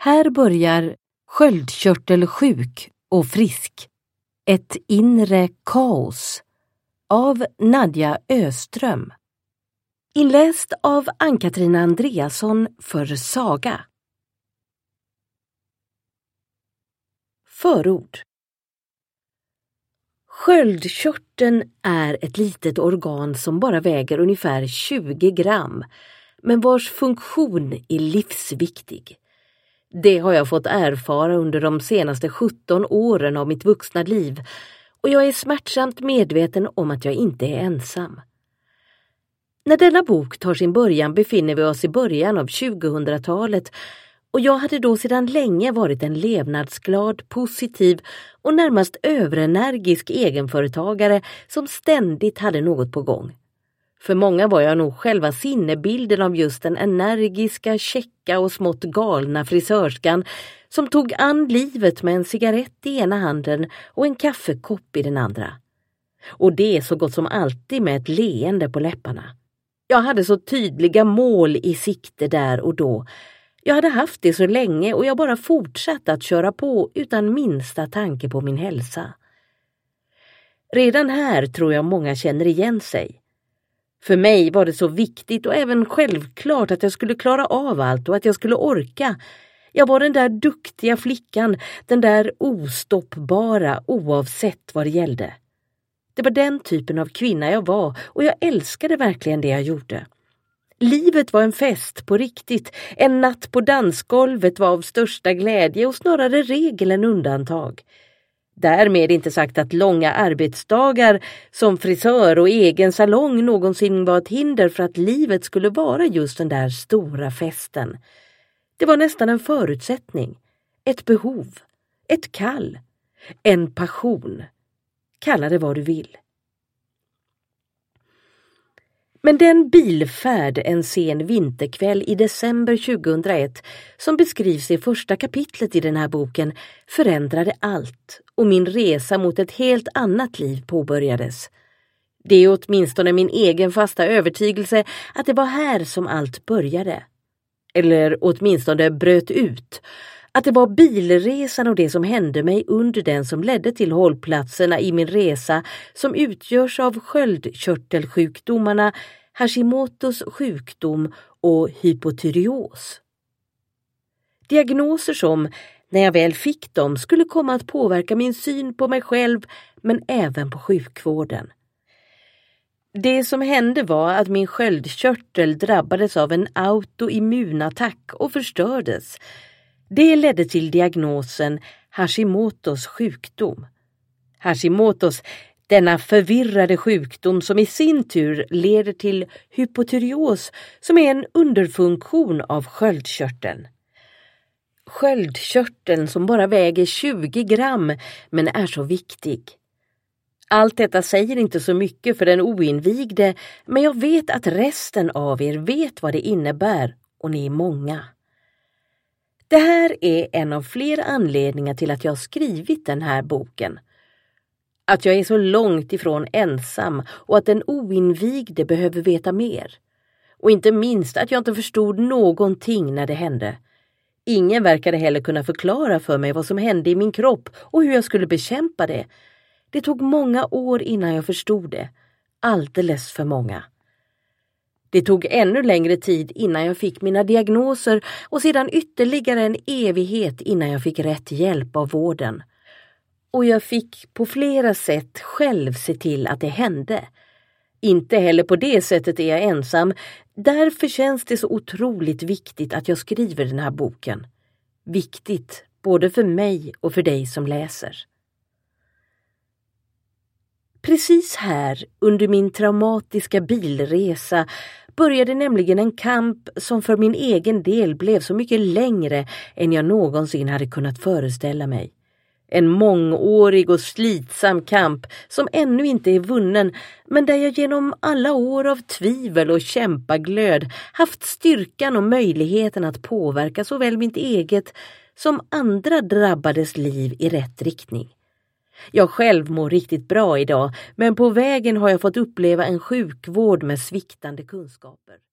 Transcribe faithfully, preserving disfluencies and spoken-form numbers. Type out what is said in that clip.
Här börjar Sköldkörtelsjuk och frisk. Ett inre kaos av Nadja Öström. Inläst av Ann-Katrina Andreasson för Saga. Förord. Sköldkörteln är ett litet organ som bara väger ungefär tjugo gram, men vars funktion är livsviktig. Det har jag fått erfara under de senaste sjutton åren av mitt vuxna liv, och jag är smärtsamt medveten om att jag inte är ensam. När denna bok tar sin början befinner vi oss i början av tjugohundratalet, och jag hade då sedan länge varit en levnadsglad, positiv och närmast överenergisk egenföretagare som ständigt hade något på gång. För många var jag nog själva sinnebilden av just den energiska, käcka och smått galna frisörskan som tog an livet med en cigarett i ena handen och en kaffekopp i den andra. Och det så gott som alltid med ett leende på läpparna. Jag hade så tydliga mål i sikte där och då. Jag hade haft det så länge och jag bara fortsatte att köra på utan minsta tanke på min hälsa. Redan här tror jag många känner igen sig. För mig var det så viktigt och även självklart att jag skulle klara av allt och att jag skulle orka. Jag var den där duktiga flickan, den där ostoppbara oavsett vad det gällde. Det var den typen av kvinna jag var och jag älskade verkligen det jag gjorde. Livet var en fest på riktigt. En natt på dansgolvet var av största glädje och snarare regel än undantag. Därmed inte sagt att långa arbetsdagar som frisör och egen salong någonsin var ett hinder för att livet skulle vara just den där stora festen. Det var nästan en förutsättning, ett behov, ett kall, en passion. Kalla det vad du vill. Men den bilfärd en sen vinterkväll i december tjugohundraett som beskrivs i första kapitlet i den här boken förändrade allt och min resa mot ett helt annat liv påbörjades. Det är åtminstone min egen fasta övertygelse att det var här som allt började. Eller åtminstone bröt ut. Att det var bilresan och det som hände mig under den som ledde till hållplatserna i min resa som utgörs av sköldkörtelsjukdomarna, Hashimotos sjukdom och hypotyreos. Diagnoser som, när jag väl fick dem, skulle komma att påverka min syn på mig själv men även på sjukvården. Det som hände var att min sköldkörtel drabbades av en autoimmunattack och förstördes. Det ledde till diagnosen Hashimotos sjukdom. Hashimotos, denna förvirrade sjukdom som i sin tur leder till hypotyreos som är en underfunktion av sköldkörteln. Sköldkörteln som bara väger tjugo gram men är så viktig. Allt detta säger inte så mycket för den oinvigde, men jag vet att resten av er vet vad det innebär och ni är många. Det här är en av flera anledningar till att jag skrivit den här boken. Att jag är så långt ifrån ensam och att den oinvigde behöver veta mer. Och inte minst att jag inte förstod någonting när det hände. Ingen verkade heller kunna förklara för mig vad som hände i min kropp och hur jag skulle bekämpa det. Det tog många år innan jag förstod det. Alldeles för många. Det tog ännu längre tid innan jag fick mina diagnoser och sedan ytterligare en evighet innan jag fick rätt hjälp av vården. Och jag fick på flera sätt själv se till att det hände. Inte heller på det sättet är jag ensam. Därför känns det så otroligt viktigt att jag skriver den här boken. Viktigt både för mig och för dig som läser. Precis här, under min traumatiska bilresa, började nämligen en kamp som för min egen del blev så mycket längre än jag någonsin hade kunnat föreställa mig. En mångårig och slitsam kamp som ännu inte är vunnen, men där jag genom alla år av tvivel och kämpaglöd haft styrkan och möjligheten att påverka såväl mitt eget som andra drabbades liv i rätt riktning. Jag själv mår riktigt bra idag, men på vägen har jag fått uppleva en sjukvård med sviktande kunskaper.